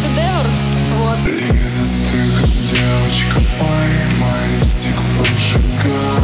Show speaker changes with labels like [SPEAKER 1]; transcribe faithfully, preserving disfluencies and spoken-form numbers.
[SPEAKER 1] шедевр. Вот.
[SPEAKER 2] Лиза, ты как девочка, поймай листик поджигай.